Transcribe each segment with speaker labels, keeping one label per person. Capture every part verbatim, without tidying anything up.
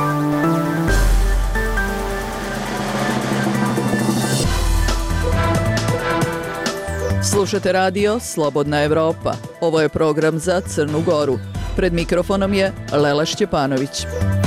Speaker 1: Slušate radio Slobodna Evropa. Ovo je program za Crnu Goru. Pred mikrofonom je Lela Šćepanović.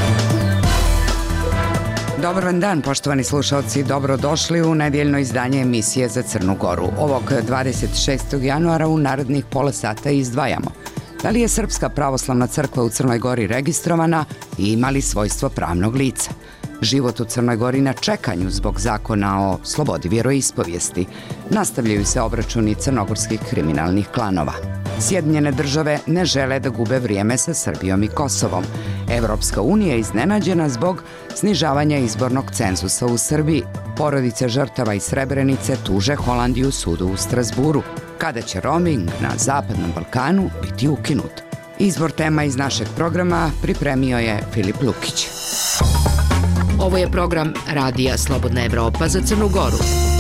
Speaker 2: Dobar vam dan, poštovani slušalci, dobrodošli u nedjeljno izdanje emisije za Crnu Goru. Ovog dvadeset šestog januara u narednih pola sata izdvajamo. Da li je Srpska pravoslavna crkva u Crnoj Gori registrovana i ima li svojstvo pravnog lica? Život u Crnoj Gori na čekanju zbog zakona o slobodi vjeroispovijesti. Nastavljaju se obračuni crnogorskih kriminalnih klanova. Sjedinjene države ne žele da gube vrijeme sa Srbijom i Kosovom. Evropska unija je iznenađena zbog snižavanja izbornog cenzusa u Srbiji. Porodice žrtava iz Srebrenice tuže Holandiju sudu u Strasburu. Kada će roaming na Zapadnom Balkanu biti ukinut? Izbor tema iz našeg programa pripremio je Filip Lukić.
Speaker 3: Ovo je program Radija Slobodna Evropa za Crnu Goru.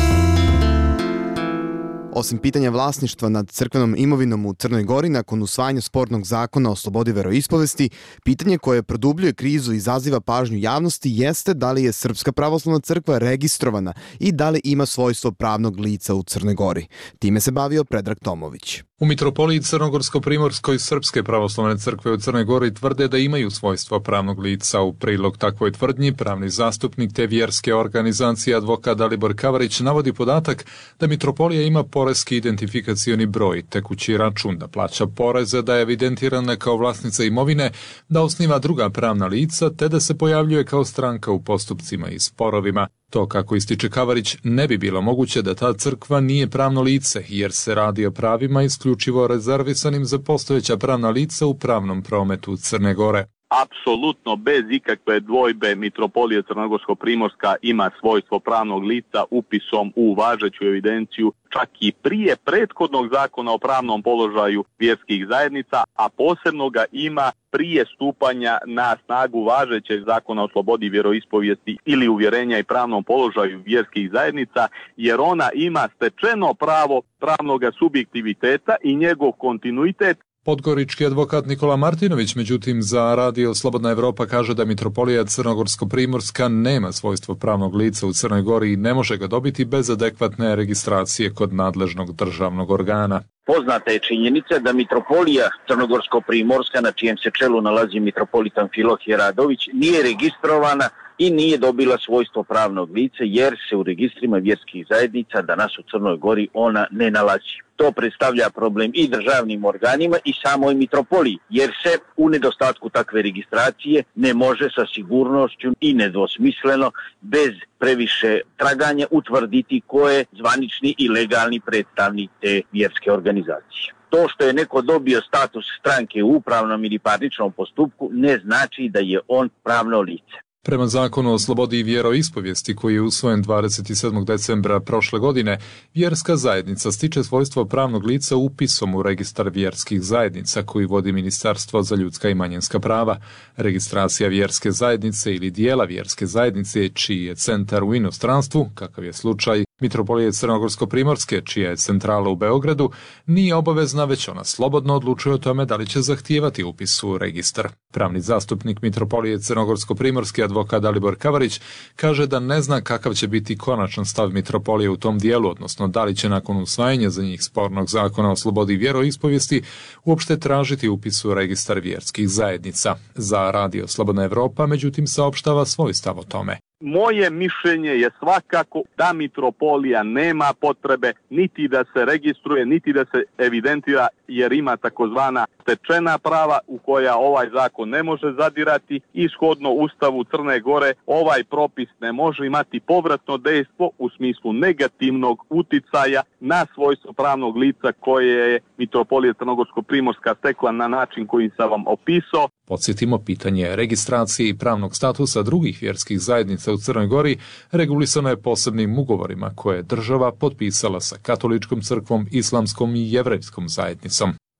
Speaker 4: Osim pitanja vlasništva nad crkvenom imovinom u Crnoj Gori nakon usvajanja spornog zakona o slobodi veroispovesti, pitanje koje produbljuje krizu i izaziva pažnju javnosti jeste da li je Srpska pravoslavna crkva registrovana i da li ima svojstvo pravnog lica u Crnoj Gori. Time se bavio Predrag Tomović.
Speaker 5: U Mitropoliji Crnogorsko-Primorskoj Srpske pravoslavne crkve u Crnoj Gori tvrde da imaju svojstvo pravnog lica. U prilog takvoj tvrdnji pravni zastupnik te vjerske organizacije advokat Dalibor Kavarić navodi podatak da Mitropolija ima poreski identifikacioni broj, tekući račun, da plaća poreze, da je evidentirana kao vlasnica imovine, da osniva druga pravna lica, te da se pojavljuje kao stranka u postupcima i sporovima. To, kako ističe Kavarić, ne bi bilo moguće da ta crkva nije pravno lice, jer se radi o pravima isključivo rezervisanim za postojeća pravna lica u pravnom prometu Crne Gore.
Speaker 6: Apsolutno, bez ikakve dvojbe, Mitropolija Crnogorsko-Primorska ima svojstvo pravnog lica upisom u važeću evidenciju čak i prije prethodnog zakona o pravnom položaju vjerskih zajednica, a posebno ga ima prije stupanja na snagu važećeg zakona o slobodi vjeroispovijesti ili uvjerenja i pravnom položaju vjerskih zajednica, jer ona ima stečeno pravo pravnog subjektiviteta i njegov kontinuitet.
Speaker 5: Podgorički advokat Nikola Martinović, međutim, za Radio Slobodna Evropa kaže da Mitropolija Crnogorsko-Primorska nema svojstvo pravnog lica u Crnoj Gori i ne može ga dobiti bez adekvatne registracije kod nadležnog državnog organa.
Speaker 7: Poznata je činjenica da Mitropolija Crnogorsko-Primorska, na čijem se čelu nalazi mitropolitan Filohije Radović, nije registrovana i nije dobila svojstvo pravnog lica jer se u registrima vjerskih zajednica danas u Crnoj Gori ona ne nalazi. To predstavlja problem i državnim organima i samoj mitropoliji, jer se u nedostatku takve registracije ne može sa sigurnošću i nedvosmisleno bez previše traganja utvrditi ko je zvanični i legalni predstavnik te vjerske organizacije. To što je neko dobio status stranke u upravnom ili parničnom postupku ne znači da je on pravno lice.
Speaker 5: Prema zakonu o slobodi vjeroispovijesti koji je usvojen dvadeset sedmog decembra prošle godine, vjerska zajednica stiče svojstvo pravnog lica upisom u registar vjerskih zajednica koji vodi Ministarstvo za ljudska i manjinska prava. Registracija vjerske zajednice ili dijela vjerske zajednice čiji je centar u inostranstvu, kakav je slučaj Mitropolije Crnogorsko-Primorske, čija je centrala u Beogradu, nije obavezna, već ona slobodno odlučuje o tome da li će zahtijevati upis u registar. Pravni zastupnik Mitropolije Crnogorsko-Primorske advokat Dalibor Kavarić kaže da ne zna kakav će biti konačan stav Mitropolije u tom dijelu, odnosno da li će nakon usvajanja za njih spornog zakona o slobodi vjeroispovijesti uopšte tražiti upis u registar vjerskih zajednica. Za Radio Slobodna Evropa, međutim, saopštava svoj stav o tome.
Speaker 6: Moje mišljenje je svakako da Mitropolija nema potrebe niti da se registruje, niti da se evidentira, jer ima takozvana stečena prava u koja ovaj zakon ne može zadirati. Ishodno Ustavu Crne Gore ovaj propis ne može imati povratno dejstvo u smislu negativnog uticaja na svojstvo pravnog lica koje je Mitropolija Crnogorsko-Primorska stekla na način koji sam vam opisao.
Speaker 5: Podsjetimo, pitanje registracije i pravnog statusa drugih vjerskih zajednica u Crnoj Gori regulisano je posebnim ugovorima koje je država potpisala sa katoličkom crkvom, islamskom i jevrejskom zajednicom.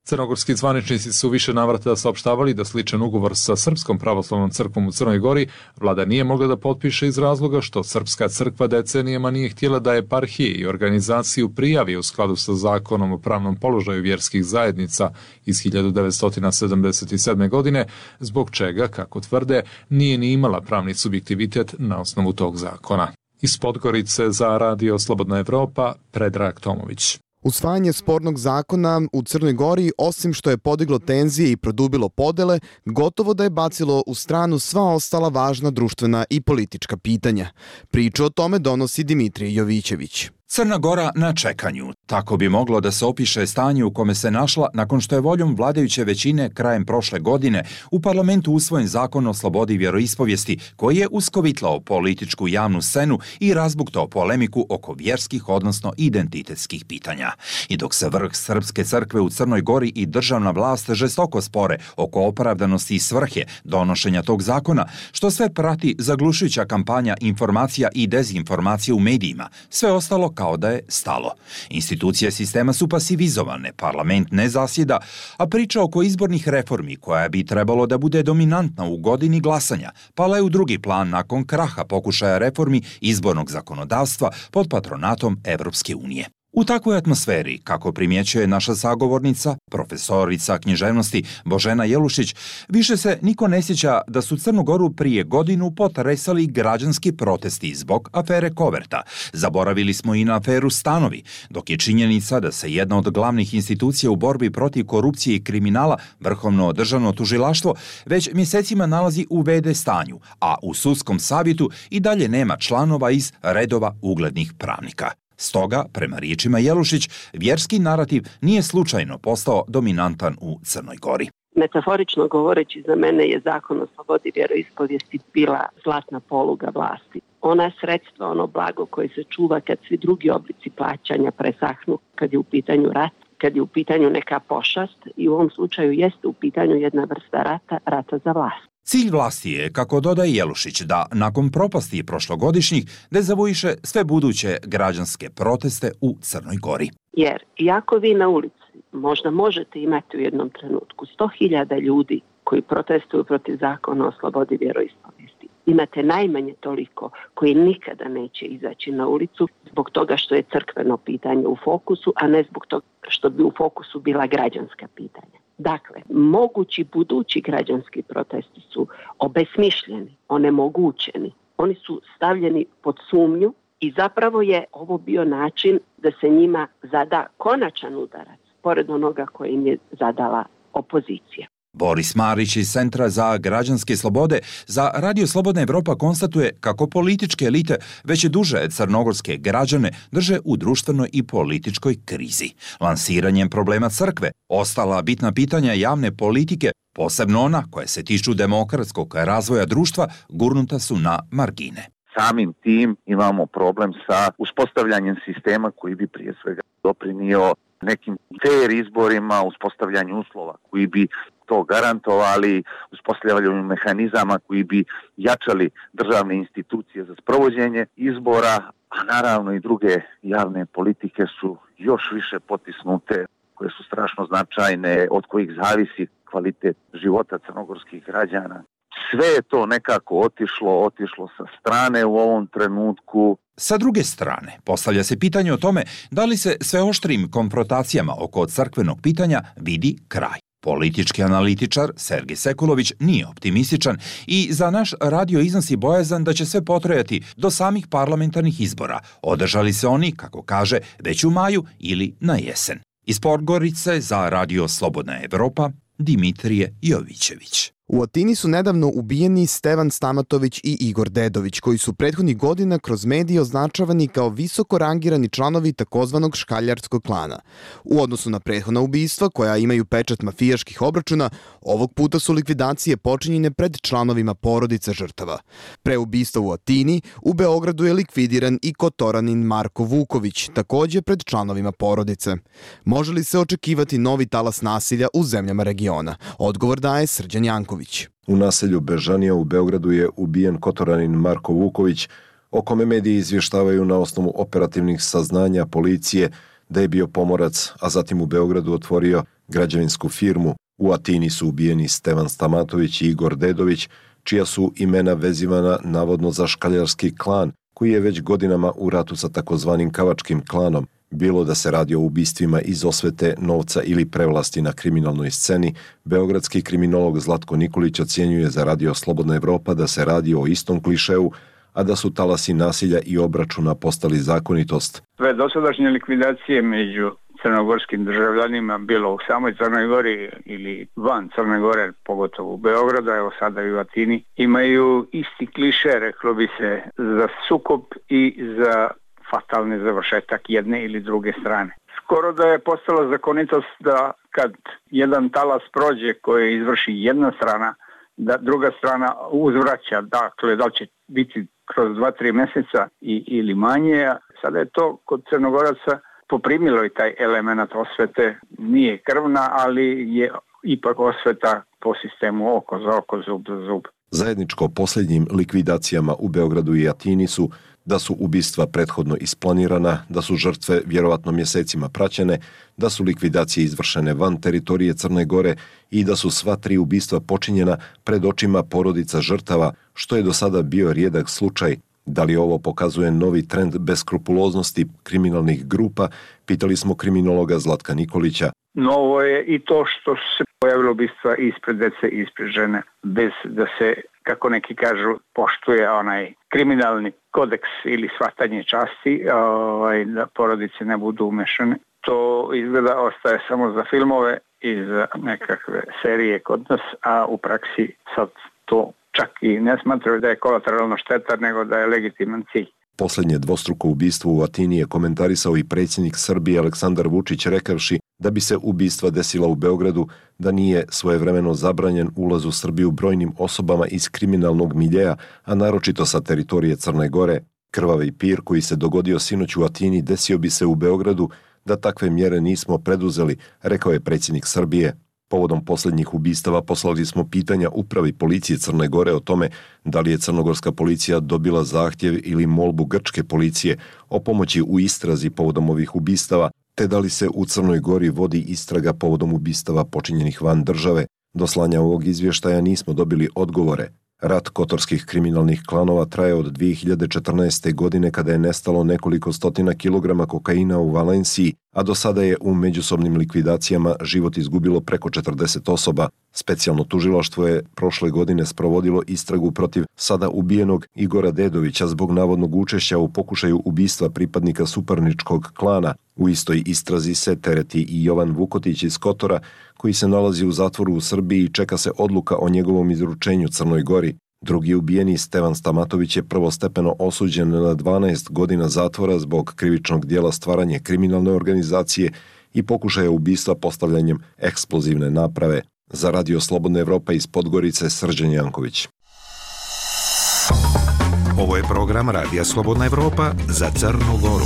Speaker 5: Crnogorski zvaničnici su više navrata saopštavali da sličan ugovor sa Srpskom pravoslavnom crkvom u Crnoj Gori vlada nije mogla da potpiše iz razloga što Srpska crkva decenijama nije htjela da eparhije i organizaciju prijavi u skladu sa zakonom o pravnom položaju vjerskih zajednica iz hiljadu devetsto sedamdeset sedme. godine, zbog čega, kako tvrde, nije ni imala pravni subjektivitet na osnovu tog zakona. Iz Podgorice za Radio Slobodna Evropa, Predrag Tomović.
Speaker 4: Usvajanje spornog zakona u Crnoj Gori, osim što je podiglo tenzije i produbilo podele, gotovo da je bacilo u stranu sva ostala važna društvena i politička pitanja. Priču o tome donosi Dimitrije Jovićević.
Speaker 8: Crna Gora na čekanju. Tako bi moglo da se opiše stanje u kome se našla nakon što je voljom vladajuće većine krajem prošle godine u parlamentu usvojen zakon o slobodi vjeroispovijesti koji je uskovitlao političku javnu scenu i razbuktao polemiku oko vjerskih, odnosno identitetskih pitanja. I dok se vrh Srpske crkve u Crnoj Gori i državna vlast žestoko spore oko opravdanosti i svrhe donošenja tog zakona, što sve prati zaglušujuća kampanja informacija i dezinformacija u medijima, sve ostalo kao da je stalo. Institucije sistema su pasivizovane, parlament ne zasjeda, a priča oko izbornih reformi, koja bi trebalo da bude dominantna u godini glasanja, pala je u drugi plan nakon kraha pokušaja reformi izbornog zakonodavstva pod patronatom Evropske unije. U takvoj atmosferi, kako primjećuje naša sagovornica, profesorica književnosti Božena Jelušić, više se niko ne sjeća da su Crnu Goru prije godinu potresali građanski protesti zbog afere Koverta. Zaboravili smo i na aferu Stanovi, dok je činjenica da se jedna od glavnih institucija u borbi protiv korupcije i kriminala, Vrhovno državno tužilaštvo, već mjesecima nalazi u ve de stanju, a u sudskom savjetu i dalje nema članova iz redova uglednih pravnika. Stoga, prema riječima Jelušić, vjerski narativ nije slučajno postao dominantan u Crnoj Gori.
Speaker 9: Metaforično govoreći, za mene je zakon o slobodi vjeroispovijesti bila zlatna poluga vlasti. Ona je sredstvo, ono blago koje se čuva kad svi drugi oblici plaćanja presahnu, kad je u pitanju rat, kad je u pitanju neka pošast i u ovom slučaju jeste u pitanju jedna vrsta rata, rata za vlast.
Speaker 8: Cilj vlasti je, kako dodaje Jelušić, da nakon propasti prošlogodišnjih dezavuiše sve buduće građanske proteste u Crnoj Gori.
Speaker 9: Jer iako vi na ulici možda možete imati u jednom trenutku sto hiljada ljudi koji protestuju protiv zakona o slobodi vjeroispovijesti, imate najmanje toliko koji nikada neće izaći na ulicu zbog toga što je crkveno pitanje u fokusu, a ne zbog toga što bi u fokusu bila građanska pitanja. Dakle, mogući budući građanski protesti su obesmišljeni, onemogućeni. Oni su stavljeni pod sumnju i zapravo je ovo bio način da se njima zada konačan udarac, pored onoga koje im je zadala opozicija.
Speaker 8: Boris Marić iz Centra za građanske slobode za Radio Slobodna Evropa konstatuje kako političke elite već duže crnogorske građane drže u društvenoj i političkoj krizi. Lansiranjem problema crkve, ostala bitna pitanja javne politike, posebno ona koja se tiču demokratskog razvoja društva, gurnuta su na margine.
Speaker 7: Samim tim imamo problem sa uspostavljanjem sistema koji bi prije svega doprinio nekim fair izborima, uspostavljanju uslova koji bi to garantovali, uspostavljanju mehanizama koji bi jačali državne institucije za sprovođenje izbora, a naravno i druge javne politike su još više potisnute, koje su strašno značajne, od kojih zavisi kvalitet života crnogorskih građana. Sve je to nekako otišlo, otišlo sa strane u ovom trenutku.
Speaker 8: Sa druge strane, postavlja se pitanje o tome da li se sve oštrim konfrontacijama oko crkvenog pitanja vidi kraj. Politički analitičar Sergej Sekulović nije optimističan i za naš radio iznosi bojazan da će sve potrajati do samih parlamentarnih izbora, održali se oni, kako kaže, već u maju ili na jesen. Iz Podgorice za Radio Slobodna Evropa, Dimitrije Jovićević.
Speaker 4: U Atini su nedavno ubijeni Stevan Stamatović i Igor Dedović, koji su prethodnih godina kroz medije označavani kao visoko rangirani članovi takozvanog škaljarskog klana. U odnosu na prethodna ubistva, koja imaju pečat mafijaških obračuna, ovog puta su likvidacije počinjene pred članovima porodica žrtava. Pre ubistva u Atini, u Beogradu je likvidiran i kotoranin Marko Vuković, takođe pred članovima porodice. Može li se očekivati novi talas nasilja u zemljama regiona? Odgovor daje Srđan Janković.
Speaker 10: U naselju Bežanija u Beogradu je ubijen kotoranin Marko Vuković, o kome mediji izvještavaju na osnovu operativnih saznanja policije da je bio pomorac, a zatim u Beogradu otvorio građevinsku firmu. U Atini su ubijeni Stevan Stamatović i Igor Dedović, čija su imena vezivana navodno za škaljarski klan, koji je već godinama u ratu sa takozvanim kavačkim klanom. Bilo da se radi o ubistvima iz osvete, novca ili prevlasti na kriminalnoj sceni, beogradski kriminolog Zlatko Nikolić ocjenjuje za Radio Slobodna Evropa da se radi o istom klišeu, a da su talasi nasilja i obračuna postali zakonitost.
Speaker 11: Sve dosadašnje likvidacije među crnogorskim državljanima, bilo u samoj Crnoj Gori ili van Crne Gore, pogotovo u Beogradu, evo sada i u Atini, imaju isti kliše, reklo bi se, za sukob i za fatalni završetak jedne ili druge strane. Skoro da je postala zakonitost da kad jedan talas prođe koje izvrši jedna strana, da druga strana uzvraća, dakle da li će biti kroz dva, tri mjeseca i, ili manje. Sada je to kod Crnogoraca poprimilo i taj element osvete, nije krvna, ali je ipak osveta po sistemu oko za oko, zub za zub.
Speaker 10: Zajedničko posljednjim likvidacijama u Beogradu i Atini su da su ubistva prethodno isplanirana, da su žrtve vjerovatno mjesecima praćene, da su likvidacije izvršene van teritorije Crne Gore i da su sva tri ubistva počinjena pred očima porodica žrtava, što je do sada bio rijedak slučaj. Da li ovo pokazuje novi trend beskrupuloznosti kriminalnih grupa, pitali smo kriminologa Zlatka Nikolića.
Speaker 11: Novo je i to što se pojavilo ubistva ispred dece i ispred žene, bez da se, kako neki kažu, poštuje onaj kriminalni kodeks ili shvatanje časti, ovaj, da porodice ne budu umešane. To izgleda ostaje samo za filmove i za nekakve serije kod nas, a u praksi sad to čak i ne smatraju da je kolateralna šteta, nego da je legitiman cilj.
Speaker 10: Posljednje dvostruko ubistvo u Atini je komentarisao i predsjednik Srbije Aleksandar Vučić, rekavši da bi se ubistva desila u Beogradu, da nije svojevremeno zabranjen ulaz u Srbiju brojnim osobama iz kriminalnog miljeja, a naročito sa teritorije Crne Gore. Krvavi pir koji se dogodio sinoć u Atini desio bi se u Beogradu da takve mjere nismo preduzeli, rekao je predsjednik Srbije. Povodom posljednjih ubistava poslali smo pitanja upravi policije Crne Gore o tome da li je crnogorska policija dobila zahtjev ili molbu grčke policije o pomoći u istrazi povodom ovih ubistava, te da li se u Crnoj Gori vodi istraga povodom ubistava počinjenih van države. Do slanja ovog izvještaja nismo dobili odgovore. Rat kotorskih kriminalnih klanova traje od dvije hiljade četrnaeste. godine kada je nestalo nekoliko stotina kilograma kokaina u Valenciji, a do sada je u međusobnim likvidacijama život izgubilo preko četrdeset osoba. Specijalno tužilaštvo je prošle godine sprovodilo istragu protiv sada ubijenog Igora Dedovića zbog navodnog učešća u pokušaju ubistva pripadnika suparničkog klana. U istoj istrazi se tereti i Jovan Vukotić iz Kotora, koji se nalazi u zatvoru u Srbiji i čeka se odluka o njegovom izručenju Crnoj Gori. Drugi ubijeni Stevan Stamatović je prvostepeno osuđen na dvanaest godina zatvora zbog krivičnog dijela stvaranje kriminalne organizacije i pokušaja ubistva postavljanjem eksplozivne naprave. Za Radio Slobodna Evropa iz Podgorice, Srđan Janković.
Speaker 12: Ovo je program Radija Slobodna Evropa za Crnu Goru.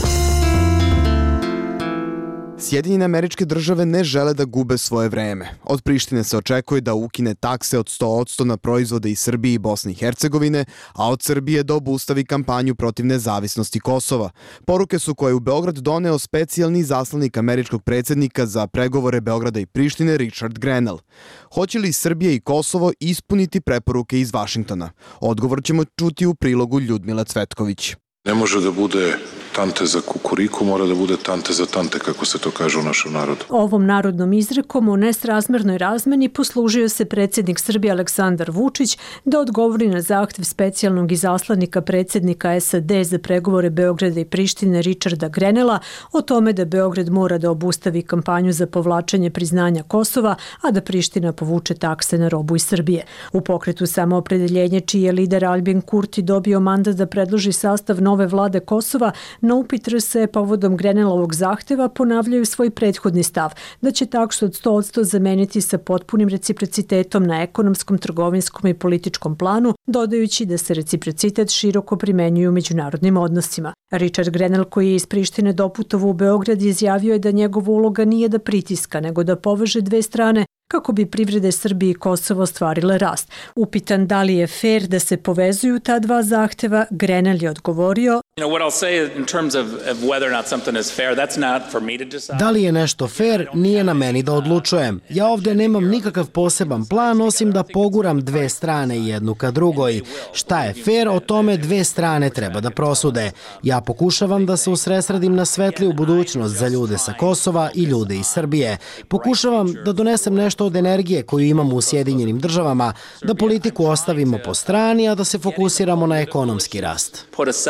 Speaker 4: Sjedinjene Američke Države ne žele da gube svoje vreme. Od Prištine se očekuje da ukine takse od sto posto na proizvode iz Srbije i Bosne i Hercegovine, a od Srbije da obustavi kampanju protiv nezavisnosti Kosova. Poruke su koje u Beograd doneo specijalni izaslanik američkog predsjednika za pregovore Beograda i Prištine Richard Grenell. Hoće li Srbija i Kosovo ispuniti preporuke iz Vašingtona? Odgovor ćemo čuti u prilogu Ljudmile Cvetković.
Speaker 13: Ne može da bude tante za kukuriku, mora da bude tante za tante, kako se to kaže u našem narodu.
Speaker 14: Ovom narodnom izrekom o nesrazmernoj razmeni poslužio se predsjednik Srbije Aleksandar Vučić da odgovori na zahtjev specijalnog izaslanika predsjednika S A D za pregovore Beograda i Prištine Richarda Grenella o tome da Beograd mora da obustavi kampanju za povlačenje priznanja Kosova, a da Priština povuče takse na robu iz Srbije. U pokretu Samoopredeljenje, čiji je lider Albin Kurti dobio mandat da predloži sastav nove vlade Kosova, na upit R S povodom Grenellovog zahteva ponavljaju svoj prethodni stav da će taksu od sto posto zameniti sa potpunim reciprocitetom na ekonomskom, trgovinskom i političkom planu, dodajući da se reciprocitet široko primenjuje u međunarodnim odnosima. Richard Grenell, koji je iz Prištine doputovao u Beograd, izjavio je da njegova uloga nije da pritiska, nego da poveže dve strane kako bi privrede Srbije i Kosovo ostvarile rast. Upitan da li je fair da se povezuju ta dva zahteva, Grenell je odgovorio:
Speaker 15: Da li je nešto fair, nije na meni da odlučujem. Ja ovde nemam nikakav poseban plan, osim da poguram dve strane jednu ka drugoj. Šta je fair, o tome dve strane treba da prosude. Ja pokušavam da se usredsredim na svetliju budućnost za ljude sa Kosova i ljude iz Srbije. Pokušavam da donesem nešto od energije koju imamo u Sjedinjenim državama, da politiku ostavimo po strani, a da se fokusiramo na ekonomski rast.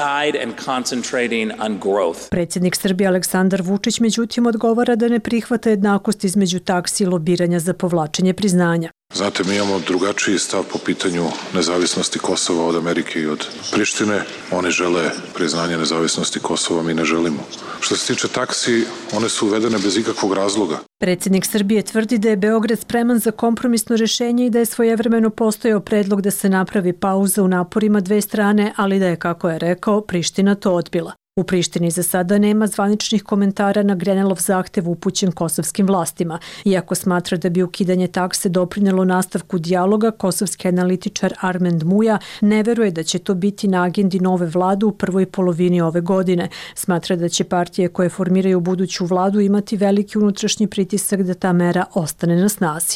Speaker 14: Predsjednik Srbije Aleksandar Vučić međutim odgovara da ne prihvata jednakost između taksi i lobiranja za povlačenje priznanja.
Speaker 13: Znate, mi imamo drugačiji stav po pitanju nezavisnosti Kosova od Amerike i od Prištine. Oni žele priznanje nezavisnosti Kosova, mi ne želimo. Što se tiče taksi, one su uvedene bez ikakvog razloga.
Speaker 14: Predsjednik Srbije tvrdi da je Beograd spreman za kompromisno rješenje i da je svojevremeno postojao predlog da se napravi pauza u naporima dve strane, ali da je, kako je rekao, Priština to odbila. U Prištini za sada nema zvaničnih komentara na Grenelov zahtev upućen kosovskim vlastima. Iako smatra da bi ukidanje takse doprinelo nastavku dijaloga, kosovski analitičar Armend Muja ne veruje da će to biti na agendi nove vlade u prvoj polovini ove godine. Smatra da će partije koje formiraju buduću vladu imati veliki unutrašnji pritisak da ta mera ostane na snazi.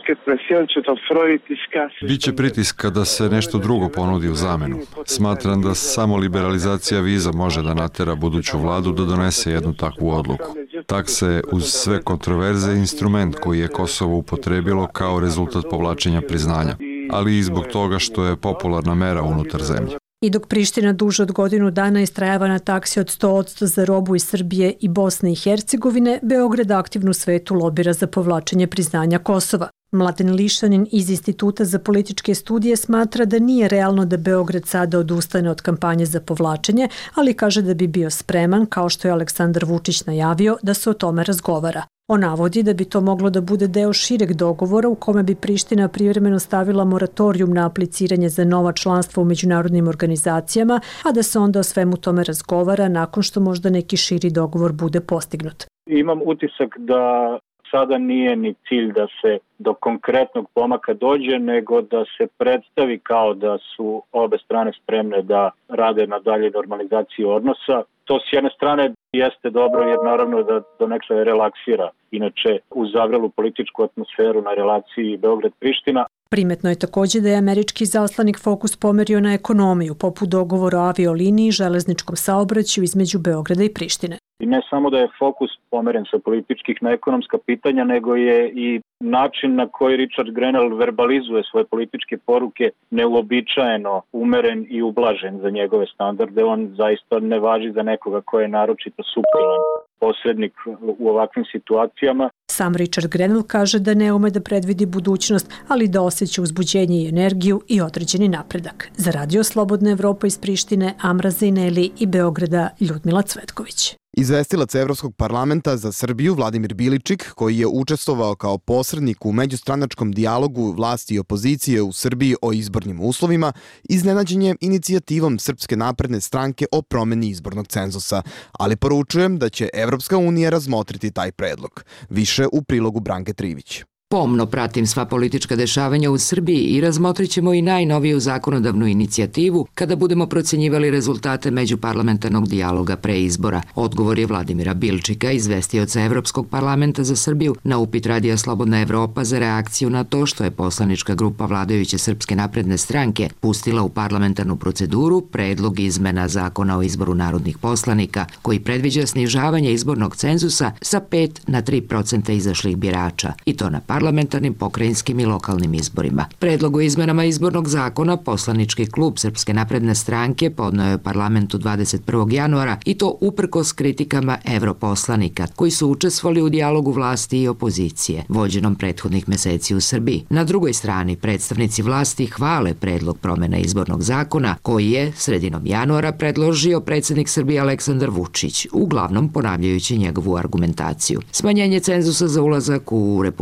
Speaker 16: Biće pritiska da se nešto drugo ponudi u zamenu. Smatram da samo liberalizacija viza može da natera buduću vladu da donese jednu takvu odluku. Takse je uz sve kontroverze instrument koji je Kosovo upotrebilo kao rezultat povlačenja priznanja, ali i zbog toga što je popularna mera unutar zemlje.
Speaker 14: I dok Priština duže od godinu dana istrajava na taksi od sto posto za robu iz Srbije i Bosne i Hercegovine, Beograd aktivno u svetu lobira za povlačenje priznanja Kosova. Mladen Lišanin iz Instituta za političke studije smatra da nije realno da Beograd sada odustane od kampanje za povlačenje, ali kaže da bi bio spreman, kao što je Aleksandar Vučić najavio, da se o tome razgovara. On navodi da bi to moglo da bude deo šireg dogovora u kome bi Priština privremeno stavila moratorijum na apliciranje za nova članstva u međunarodnim organizacijama, a da se onda o svemu tome razgovara nakon što možda neki širi dogovor bude postignut.
Speaker 17: Imam utisak da sada nije ni cilj da se do konkretnog pomaka dođe, nego da se predstavi kao da su obe strane spremne da rade na dalje normalizaciji odnosa. To s jedne strane jeste dobro jer naravno da donekle relaksira inače uz zavrelu političku atmosferu na relaciji Beograd-Priština.
Speaker 14: Primetno je također da je američki zaslanik fokus pomerio na ekonomiju, poput dogovora o avioliniji i železničkom saobraćaju između Beograda i Prištine.
Speaker 17: I ne samo da je fokus pomeren sa političkih na ekonomska pitanja, nego je i način na koji Richard Grenell verbalizuje svoje političke poruke neuobičajeno umeren i ublažen za njegove standarde. On zaista ne važi za nekoga ko je naročito suptilan posrednik u ovakvim situacijama.
Speaker 14: Sam Richard Grenell kaže da ne ume da predvidi budućnost, ali da osjeća uzbuđenje i energiju i određeni napredak. Za Radio Slobodna Evropa iz Prištine, Amra Zejneli i Beograda, Ljudmila Cvetković.
Speaker 4: Izvestilac Evropskog parlamenta za Srbiju Vladimir Biličik, koji je učestvovao kao posrednik u međustranačkom dijalogu vlasti i opozicije u Srbiji o izbornim uslovima, iznenađen je inicijativom Srpske napredne stranke o promeni izbornog cenzusa, ali poručujem da će Evropska unija razmotriti taj predlog. Više u prilogu Branke Trivić.
Speaker 3: Pomno pratim sva politička dešavanja u Srbiji i razmotrit ćemo i najnoviju zakonodavnu inicijativu kada budemo procenjivali rezultate međuparlamentarnog dijaloga pre izbora. Odgovor je Vladimira Bilčika, izvestioca Evropskog parlamenta za Srbiju, na upit Radija Slobodna Evropa za reakciju na to što je poslanička grupa vladajuće Srpske napredne stranke pustila u parlamentarnu proceduru predlog izmena zakona o izboru narodnih poslanika koji predviđa snižavanje izbornog cenzusa sa pet na tri procenta izašlih birača, i to na parlamentarnim, pokrajinskim i lokalnim izborima. Predlog o izmenama izbornog zakona poslanički klub Srpske napredne stranke podneo je parlamentu dvadeset prvog januara i to uprkos kritikama evroposlanika koji su učestvovali u dijalogu vlasti i opozicije, vođenom prethodnih meseci u Srbiji. Na drugoj strani, predstavnici vlasti hvale predlog promjena izbornog zakona koji je sredinom januara predložio predsjednik Srbije Aleksandar Vučić, uglavnom ponavljajući njegovu argumentaciju. Smanjenje cenzusa za ulazak u Republički parlament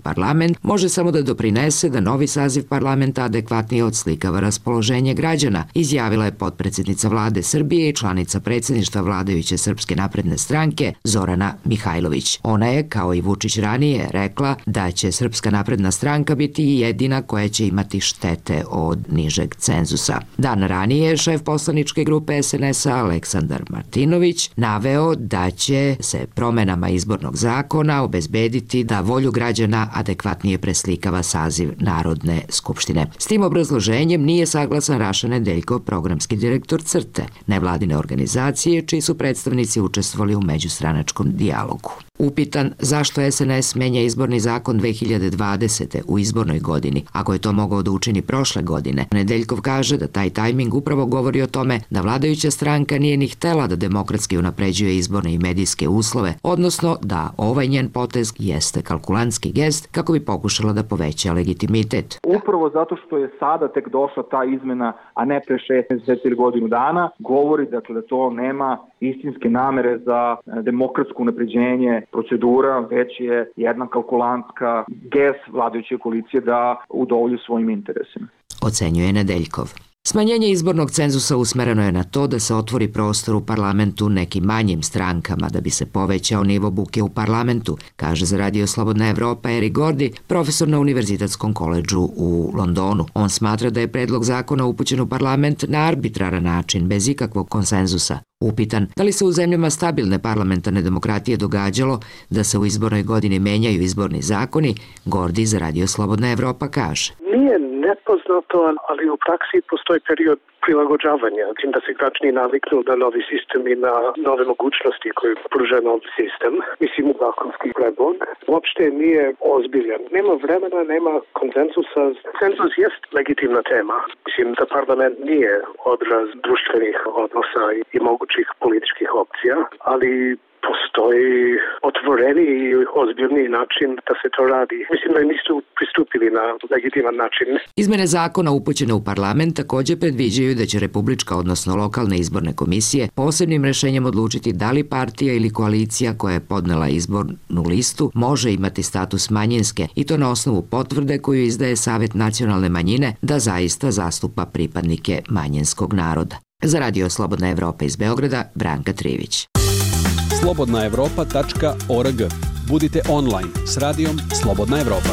Speaker 3: parlament može samo da doprinese da novi saziv parlamenta adekvatnije odslikava raspoloženje građana, izjavila je potpredsjednica vlade Srbije i članica predsjedništva vladajuće Srpske napredne stranke Zorana Mihajlović. Ona je, kao i Vučić ranije, rekla da će Srpska napredna stranka biti jedina koja će imati štete od nižeg cenzusa. Dan ranije šef poslaničke grupe es en es a Aleksandar Martinović naveo da će se promenama izbornog zakona obezbediti da volju građana adekvatnije preslikava saziv Narodne skupštine. S tim obrazloženjem nije saglasan Raša Nedeljkov, programski direktor CRTE, nevladine organizacije čiji su predstavnici učestvovali u međustranačkom dijalogu. Upitan zašto es en es menja izborni zakon dve hiljade dvadesete. u izbornoj godini, ako je to mogao da učini prošle godine, Nedeljkov kaže da taj tajming upravo govori o tome da vladajuća stranka nije ni htela da demokratski unapređuje izborne i medijske uslove, odnosno da ovaj njen potez jeste kalkulantski gest kako bi pokušala da poveća legitimitet.
Speaker 18: Upravo zato što je sada tek došla ta izmena, a ne pre šest meseci ili godinu dana, govori dakle da to nema istinske namere za demokratsko unapređenje procedura, već je jedna kalkulantska gest vladajuće koalicije da udovolji svojim interesima.
Speaker 3: Ocenjuje Nedeljkov. Smanjenje izbornog cenzusa usmereno je na to da se otvori prostor u parlamentu nekim manjim strankama da bi se povećao nivo buke u parlamentu, kaže za Radio Slobodna Evropa Erik Gordi, profesor na Univerzitetskom koledžu u Londonu. On smatra da je predlog zakona upućen u parlament na arbitraran način, bez ikakvog konsenzusa. Upitan da li se u zemljama stabilne parlamentarne demokratije događalo da se u izbornoj godini menjaju izborni zakoni, Gordi za Radio Slobodna Evropa kaže.
Speaker 19: Nije nepoznato, ali u praksi postoji period prilagođavanja, tim da se građani naviknu na novi sistem i na nove mogućnosti koje pruža novi sistem. Mislim, zakonski predlog uopšte nije ozbiljan. Nema vremena, nema konsenzusa. Cenzus jest legitimna tema. Mislim da parlament nije odraz društvenih odnosa i mogućih političkih opcija, ali postoji otvoreni i ozbiljni način da se to radi. Mislim da nisu pristupili na legitiman način.
Speaker 3: Izmene zakona upućene u parlament također predviđaju da će republička, odnosno lokalne izborne komisije posebnim rešenjem odlučiti da li partija ili koalicija koja je podnela izbornu listu može imati status manjinske i to na osnovu potvrde koju izdaje Savet nacionalne manjine da zaista zastupa pripadnike manjinskog naroda. Za Radio Slobodna Evropa iz Beograda, Branka Trivić.
Speaker 20: slobodna evropa tačka org. Budite online s radijom Slobodna Evropa.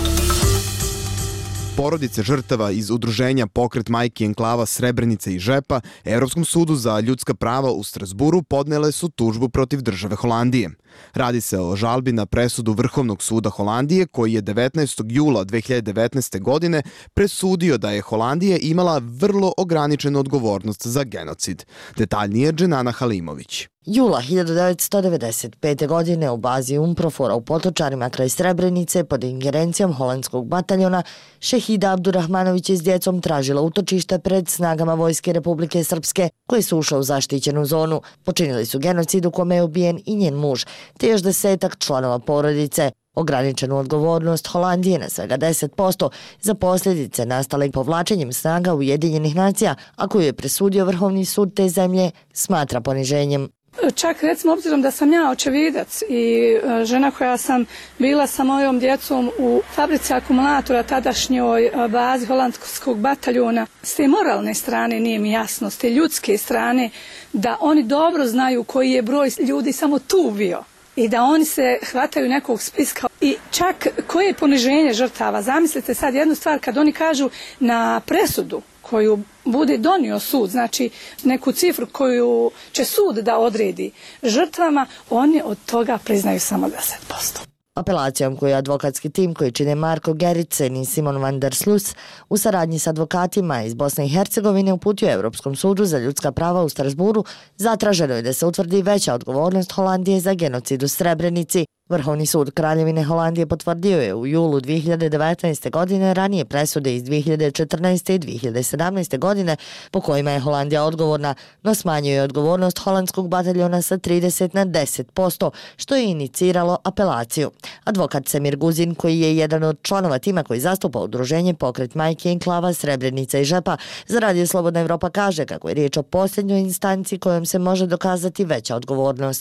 Speaker 4: Porodice žrtava iz udruženja Pokret majki enklava Srebrenica i Žepa Evropskom sudu za ljudska prava u Strasburu podnele su tužbu protiv države Holandije. Radi se o žalbi na presudu Vrhovnog suda Holandije koji je devetnaestog jula dve hiljade devetnaeste. godine presudio da je Holandija imala vrlo ograničenu odgovornost za genocid. Detaljnije Dženana Halimović.
Speaker 21: Jula hiljadu devetsto devedeset pete. godine u bazi Umprofora u Potočarima kraj Srebrenice pod ingerencijom holandskog bataljona Šehida Abdurahmanović je s djecom tražila utočište pred snagama Vojske Republike Srpske koje su ušle u zaštićenu zonu. Počinili su genocid u kome je ubijen i njen muž, te još desetak članova porodice. Ograničenu odgovornost Holandije na svega deset posto za posljedice nastale povlačenjem snaga Ujedinjenih nacija, a koju je presudio Vrhovni sud te zemlje, smatra poniženjem.
Speaker 22: Čak recimo obzirom da sam ja očevidac i žena koja sam bila sa mojom djecom u fabrici akumulatora tadašnjoj bazi holandskog bataljona, s te moralne strane nije mi jasno, s te ljudske strane da oni dobro znaju koji je broj ljudi samo tu bio i da oni se hvataju nekog spiska i čak koje je poniženje žrtava. Zamislite sad jednu stvar kad oni kažu na presudu koju bude donio sud, znači neku cifru koju će sud da odredi žrtvama, oni od toga priznaju samo deset posto.
Speaker 21: Apelacijom koju je advokatski tim koji čine Marko Gericen i Simon van der Sluss u saradnji s advokatima iz Bosne i Hercegovine uputio Evropskom sudu za ljudska prava u Strasburu, zatraženo je da se utvrdi veća odgovornost Holandije za genocid u Srebrenici. Vrhovni sud Kraljevine Holandije potvrdio je u julu dve hiljade devetnaeste. godine ranije presude iz dve hiljade četrnaeste. i dve hiljade sedamnaeste. godine po kojima je Holandija odgovorna, no smanjio je odgovornost holandskog bataljona sa trideset na deset posto, što je iniciralo apelaciju. Advokat Semir Guzin, koji je jedan od članova tima koji zastupa udruženje Pokret majki enklava Srebrenica i Žepa, za Radio Slobodna Evropa kaže kako je riječ o posljednjoj instanci kojom se može dokazati veća odgovornost.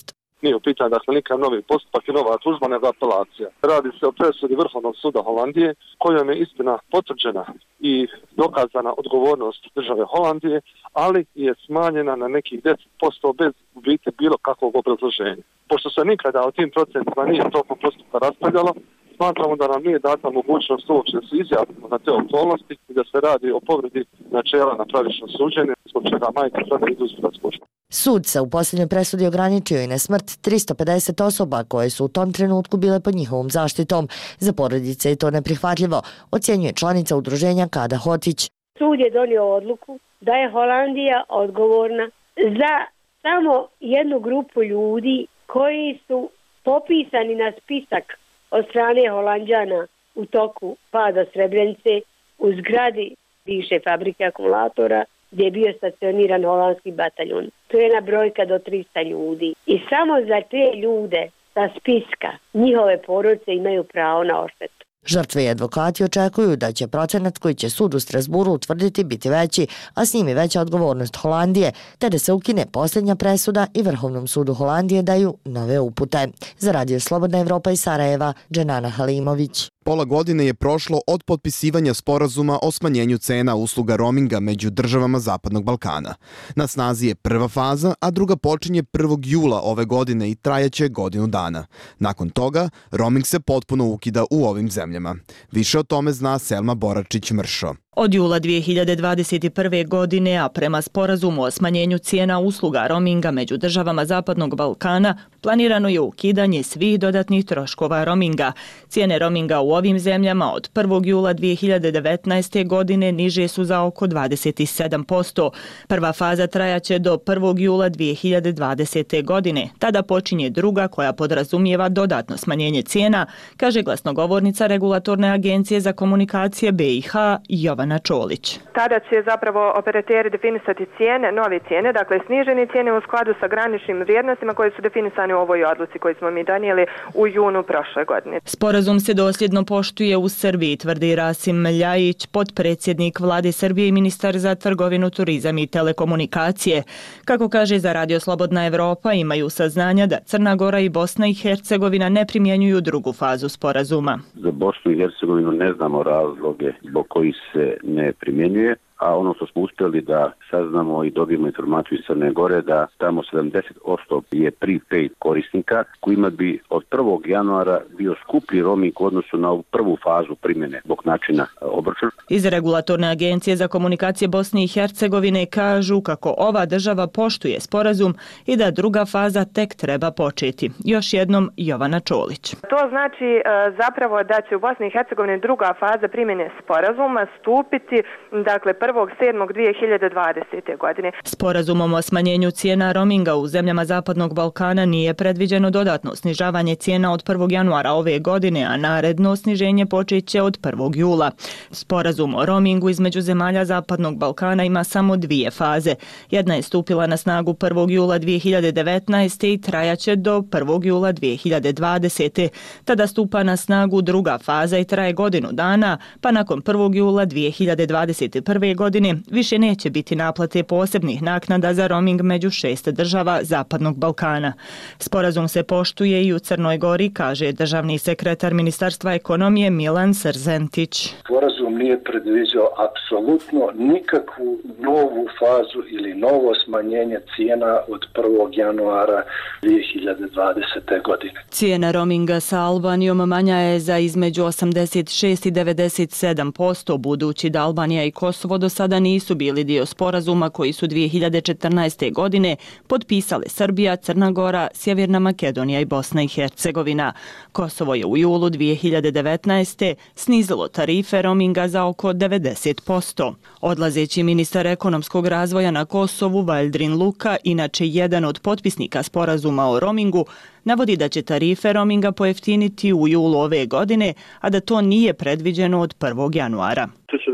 Speaker 1: Nije u pitanju dakle nikakav novi postupak i nova tužba nego apelacija. Radi se o presudi Vrhovnog suda Holandije kojom je istina potvrđena i dokazana odgovornost države Holandije, ali je smanjena na nekih deset posto bez u biti bilo kakvog obrazloženja. Pošto se nikada o tim procentima nije tokom postupka raspravljalo, smatramo da nam nije data mogućnost uopće da se izjavimo na te okolnosti i da se radi o povredi načela na pravično suđenje, zbog čega majke sada idu iz suda.
Speaker 21: Sud se u posljednjoj presudi ograničio i na smrt tristo pedeset osoba koje su u tom trenutku bile pod njihovom zaštitom. Za porodice je to neprihvatljivo, ocjenjuje članica udruženja Kada Hotić.
Speaker 2: Sud je donio odluku da je Holandija odgovorna za samo jednu grupu ljudi koji su popisani na spisak od strane Holanđana u toku pada Srebrenice u zgradi bivše fabrike akumulatora gdje je bio stacioniran holandski bataljon. To je jedna brojka do trista ljudi. I samo za te ljude sa spiska njihove porodice imaju pravo na odštetu.
Speaker 21: Žrtve i advokati očekuju da će procenat koji će sud u Strasburu utvrditi biti veći, a s njim i veća odgovornost Holandije, te da se ukine posljednja presuda i Vrhovnom sudu Holandije daju nove upute. Za Radio Slobodna Evropa iz Sarajeva, Dženana Halimović.
Speaker 4: Pola godine je prošlo od potpisivanja sporazuma o smanjenju cena usluga roaminga među državama Zapadnog Balkana. Na snazi je prva faza, a druga počinje prvog jula ove godine i trajaće godinu dana. Nakon toga, roaming se potpuno ukida u ovim zemljama. Više o tome zna Selma Boračić-Mršo.
Speaker 23: Od jula dvije hiljade dvadeset prve. godine, a prema sporazumu o smanjenju cijena usluga roaminga među državama Zapadnog Balkana, planirano je ukidanje svih dodatnih troškova roaminga. Cijene roaminga u ovim zemljama od prvog jula dvije hiljade devetnaeste. godine niže su za oko dvadeset sedam posto. Prva faza trajaće do prvog jula dvije hiljade dvadesete. godine. Tada počinje druga koja podrazumijeva dodatno smanjenje cijena, kaže glasnogovornica Regulatorne agencije za komunikacije B i H Jovana Čolić.
Speaker 24: Tada će zapravo operateri definisati cijene, nove cijene, dakle snižene cijene u skladu sa graničnim vrijednostima koje su definisane u ovoj odluci koju smo mi donijeli u junu prošle godine.
Speaker 23: Sporazum se dosljedno poštuje u Srbiji, tvrdi Rasim Ljajić, potpredsjednik vlade Srbije i ministar za trgovinu, turizam i telekomunikacije. Kako kaže za Radio Slobodna Evropa, imaju saznanja da Crna Gora i Bosna i Hercegovina ne primjenjuju drugu fazu sporazuma.
Speaker 25: Za Bosnu i Hercegovinu ne znamo razloge zbog kojih se ne primjenjuje, a ono što smo uspjeli da saznamo i dobijemo informaciju iz Crne Gore da tamo sedamdeset posto je prepaid korisnika kojima bi od prvog januara bio skuplji roaming u odnosu na prvu fazu primjene zbog načina obračuna.
Speaker 23: Iz Regulatorne agencije za komunikacije Bosne i Hercegovine kažu kako ova država poštuje sporazum i da druga faza tek treba početi. Još jednom Jovana Čolić.
Speaker 24: To znači zapravo da će u Bosni i Hercegovini druga faza primjene sporazuma stupiti, dakle prvog sedmog dvije hiljade dvadesete. godine.
Speaker 23: Sporazumom o smanjenju cijena roaminga u zemljama Zapadnog Balkana nije predviđeno dodatno snižavanje cijena od prvog januara ove godine, a naredno sniženje počeće od prvog jula. Sporazum o roamingu između zemalja Zapadnog Balkana ima samo dvije faze. Jedna je stupila na snagu prvog jula dvije hiljade devetnaeste. i trajaće do prvog jula dvije hiljade dvadesete. Tada stupa na snagu druga faza i traje godinu dana, pa nakon prvog jula dvije hiljade dvadeset prve. godine više neće biti naplate posebnih naknada za roaming među šest država Zapadnog Balkana. Sporazum se poštuje i u Crnoj Gori, kaže državni sekretar Ministarstva ekonomije Milan Srzentić.
Speaker 26: Sporazum nije predviđao apsolutno nikakvu novu fazu ili novo smanjenje cijena od prvog januara dvije hiljade dvadesete. godine.
Speaker 23: Cijena roaminga sa Albanijom manja je za između osamdeset šest i devedeset sedam posto, budući da Albanija i Kosovo do sada nisu bili dio sporazuma koji su dvije hiljade četrnaeste. godine potpisale Srbija, Crna Gora, Sjeverna Makedonija i Bosna i Hercegovina. Kosovo je u julu dvije hiljade devetnaeste. snizilo tarife roaminga za oko devedeset posto. Odlazeći ministar ekonomskog razvoja na Kosovu, Valdrin Luka, inače jedan od potpisnika sporazuma o roamingu, navodi da će tarife roaminga pojeftiniti u julu ove godine, a da to nije predviđeno od prvog januara.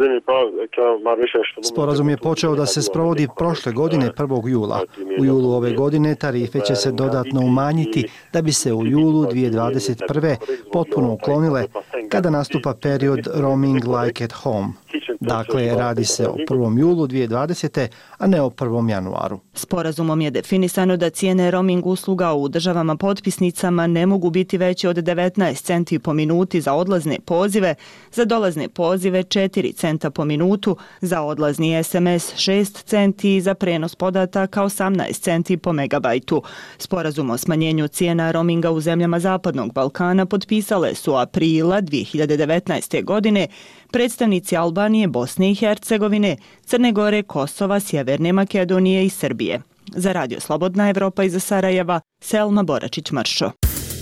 Speaker 27: Sporazum je počeo da se sprovodi prošle godine prvog jula. U julu ove godine tarife će se dodatno umanjiti da bi se u julu dvije hiljade dvadeset prve. potpuno uklonile kada nastupa period roaming like at home. Dakle, radi se o prvom julu dvije tisuće dvadesete. a ne o prvom januaru.
Speaker 23: Sporazumom je definisano da cijene roaming usluga u državama potpisnicama ne mogu biti veće od devetnaest centi po minuti za odlazne pozive, za dolazne pozive četiri centa po minutu, za odlazni es em es šest centi i za prenos podataka osamnaest centi po megabajtu. Sporazum o smanjenju cijena roaminga u zemljama Zapadnog Balkana potpisale su aprila dvije hiljade devetnaeste. godine predstavnici Albanije, Bosne i Hercegovine, Crne Gore, Kosova, Sjeverne Makedonije i Srbije. Za Radio Slobodna Evropa iz Sarajeva, Selma Boračić-Mršo.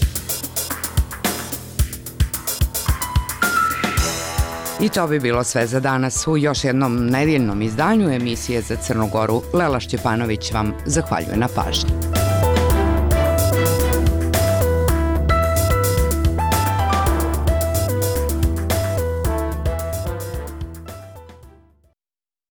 Speaker 5: I to bi bilo sve za danas u još jednom nedeljnom izdanju emisije za Crnu Goru. Lela Šćepanović vam zahvaljuje na pažnji.